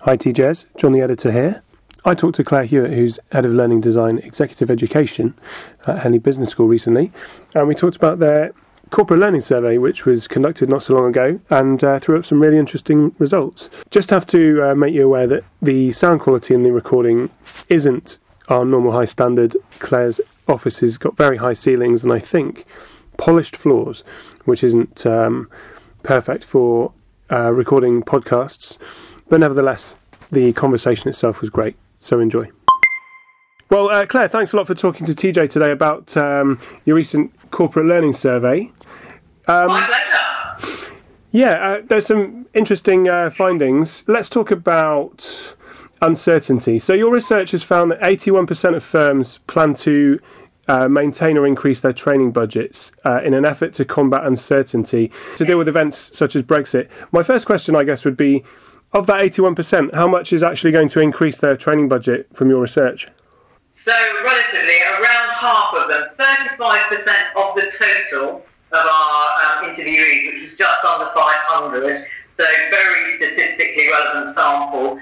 Hi TJs, John the editor here. I talked to Claire Hewitt, who's Head of Learning Design Executive Education at Henley Business School recently, and we talked about their corporate learning survey, which was conducted not so long ago, and threw up some really interesting results. Just have to make you aware that the sound quality in the recording isn't our normal high standard. Claire's office has got very high ceilings and I think polished floors, which isn't perfect for recording podcasts. But nevertheless, the conversation itself was great, so enjoy. Well, Claire, thanks a lot for talking to TJ today about your recent corporate learning survey. My pleasure. Yeah, there's some interesting findings. Let's talk about uncertainty. So your research has found that 81% of firms plan to maintain or increase their training budgets in an effort to combat uncertainty, to deal with events such as Brexit. My first question, I guess, would be, of that 81%, how much is actually going to increase their training budget from your research? So, relatively, around half of them, 35% of the total of our interviewees, which was just under 500, so very statistically relevant sample,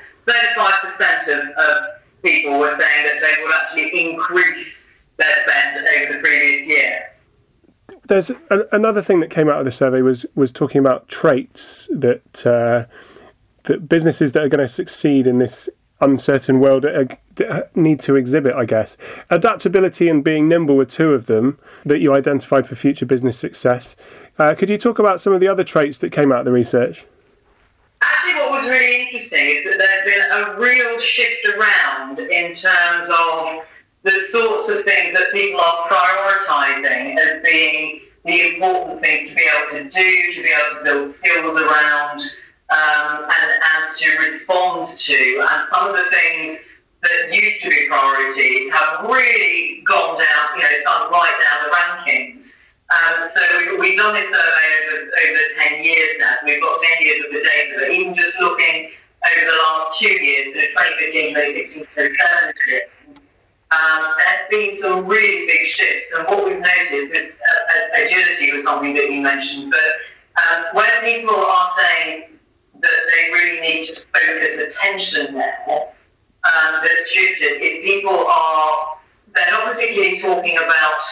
35% of people were saying that they would actually increase their spend over the previous year. There's another thing that came out of the survey was talking about traits that businesses that are going to succeed in this uncertain world need to exhibit, I guess. Adaptability and being nimble were two of them that you identified for future business success. Could you talk about some of the other traits that came out of the research? Actually, what was really interesting is that there's been a real shift around in terms of the sorts of things that people are prioritising as being the important things to be able to do, to be able to build skills around, and to respond to. And some of the things that used to be priorities have really gone down, sunk right down the rankings. So we've done this survey over 10 years now, so we've got 10 years of the data, but even just looking over the last 2 years, so 2015, 2016, 2017, there's been some really big shifts. And what we've noticed, this agility was something that you mentioned, but when people are saying that they really need to focus attention there, that's shifted, is they're not particularly talking about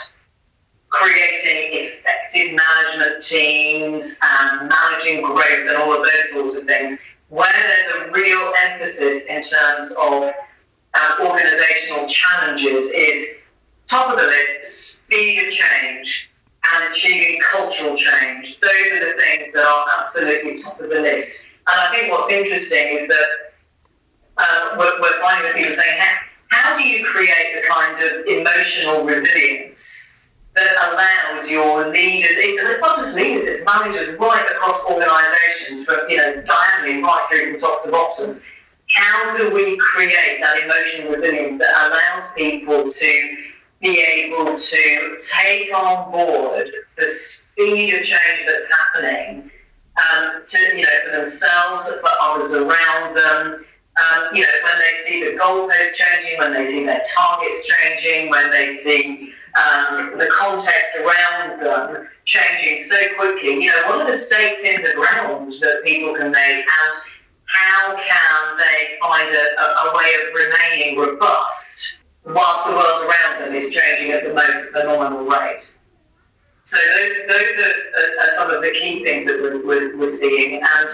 creating effective management teams and managing growth and all of those sorts of things. Where there's a real emphasis in terms of organisational challenges is, top of the list, speed of change and achieving cultural change. Those are the things that are absolutely top of the list. And I think what's interesting is that we're finding that people saying, how do you create the kind of emotional resilience that allows your leaders, it's not just leaders, it's managers right across organisations, from diagonally right through from top to bottom. How do we create that emotional resilience that allows people to be able to take on board the speed of change that's happening, for themselves, for others around them, when they see the goalposts changing, when they see their targets changing, when they see the context around them changing so quickly. What are the stakes in the ground that people can make, and how can they find a way of remaining robust whilst the world around them is changing at the most phenomenal rate? So those are some of the key things that we're seeing. And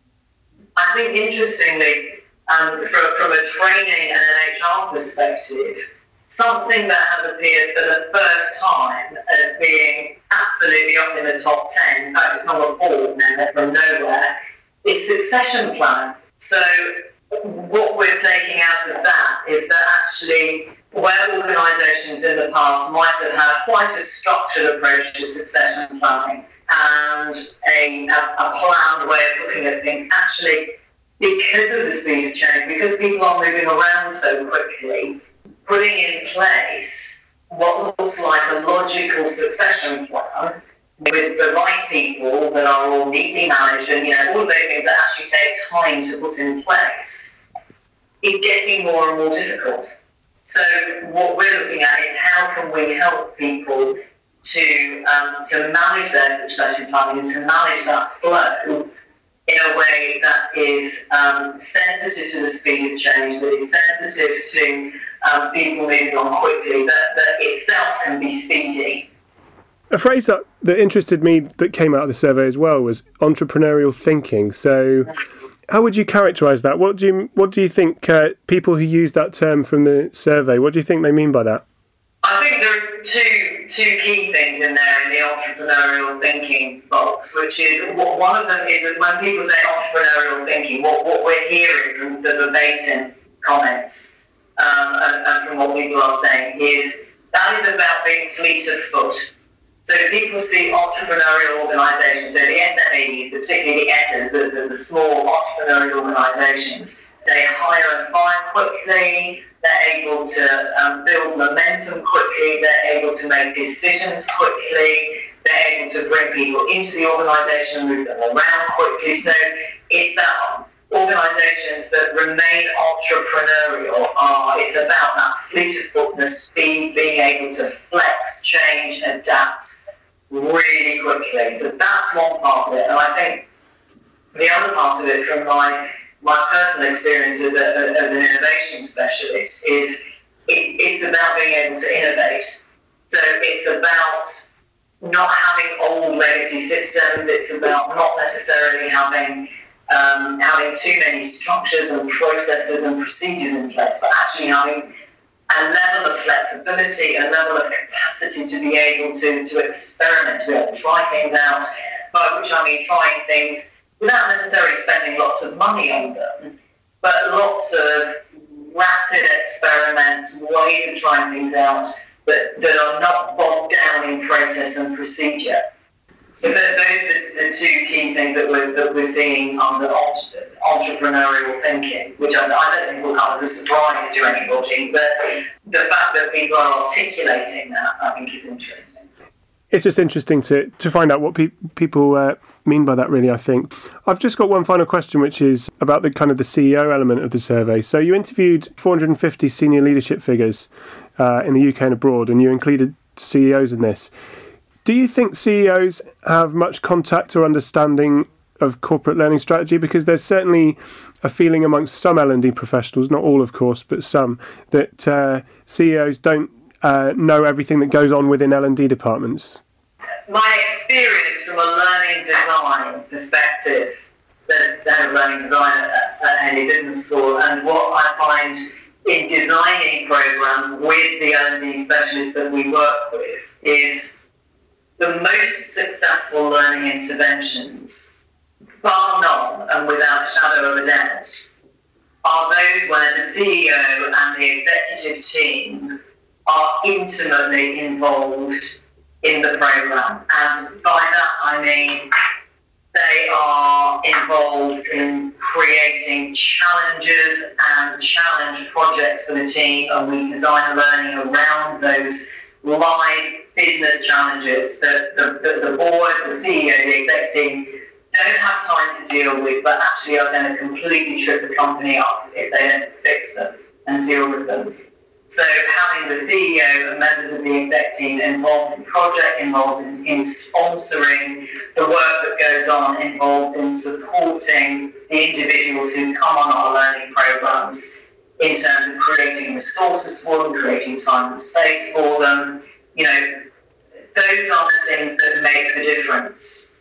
I think, interestingly, from a training and an HR perspective, something that has appeared for the first time as being absolutely up in the top 10, in fact it's number 4 now from nowhere, is succession planning. So what we're taking out of that is that actually, where organisations in the past might have had quite a structured approach to succession planning and a planned way of looking at things, actually, because of the speed of change, because people are moving around so quickly, putting in place what looks like a logical succession plan with the right people that are all neatly managed and all of those things that actually take time to put in place is getting more and more difficult. So what we're looking at is how can we help people to manage their succession planning and to manage that flow in a way that is sensitive to the speed of change, that is sensitive to people moving on quickly, that itself can be speedy. A phrase that interested me that came out of the survey as well was entrepreneurial thinking. So how would you characterise that? What do you think people who use that term from the survey, what do you think they mean by that? I think there are two key things in there in the entrepreneurial thinking box, which is, one of them is that when people say entrepreneurial thinking, what we're hearing from the verbatim comments and from what people are saying is that is about being fleet of foot. So people see entrepreneurial organisations, so the SMEs, particularly the ESSEs, the small entrepreneurial organisations, they hire and fire quickly, they're able to build momentum quickly, they're able to make decisions quickly, they're able to bring people into the organisation and move them around quickly. So it's that organisations that remain entrepreneurial it's about that fleet of footness, speed, being able to flex, change, adapt really quickly. So that's one part of it. And I think the other part of it, from my personal experience as an innovation specialist, is it's about being able to innovate. So it's about not having old legacy systems. It's about not necessarily having too many structures and processes and procedures in place, but actually having a level of flexibility, a level of capacity to be able to experiment, to be able to try things out, by which I mean trying things without necessarily spending lots of money on them, but lots of rapid experiments, ways of trying things out that are not bogged down in process and procedure. So those are the two key things that we're seeing under entrepreneurial thinking, which I don't think will come as a surprise to anybody, but the fact that people are articulating that, I think, is interesting. It's just interesting to find out what people mean by that, really, I think. I've just got one final question, which is about the kind of the CEO element of the survey. So you interviewed 450 senior leadership figures in the UK and abroad, and you included CEOs in this. Do you think CEOs have much contact or understanding of corporate learning strategy? Because there's certainly a feeling amongst some L&D professionals, not all of course, but some, that CEOs don't know everything that goes on within L&D departments. My experience from a learning design perspective, there's the head of learning design at Henley Business School, and what I find in designing programs with the L&D specialists that we work with is the most successful learning interventions, bar none and without a shadow of a doubt, are those where the CEO and the executive team are intimately involved in the program. And by that I mean they are involved in creating challenges and challenge projects for the team, and we design learning around those live business challenges that the board, the CEO, the exec team don't have time to deal with, but actually are going to completely trip the company up if they don't fix them and deal with them. So having the CEO and members of the exec team involved in the project, involved in sponsoring the work that goes on, involved in supporting the individuals who come on our learning programs in terms of creating resources for them, creating time and space for them, those are the things that make the difference.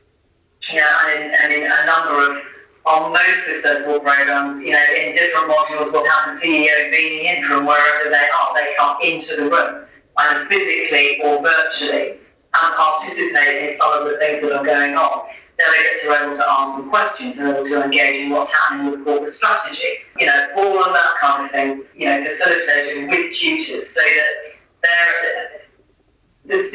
And in a number of our most successful programs, in different modules, we'll have the CEO beaming in from wherever they are. They come into the room, either physically or virtually, and participate in some of the things that are going on. Delegates are able to ask them questions and able to engage in what's happening with corporate strategy. All of that kind of thing, facilitated with tutors so that the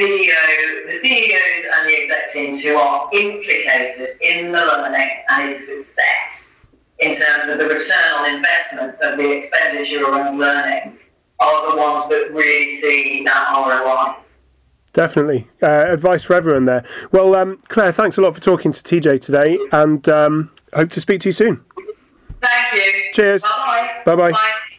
CEOs and the exec teams who are implicated in the learning and its success in terms of the return on investment of the expenditure around learning are the ones that really see that ROI. Definitely. Advice for everyone there. Well, Claire, thanks a lot for talking to TJ today, and hope to speak to you soon. Thank you. Cheers. Bye-bye. Bye-bye. Bye.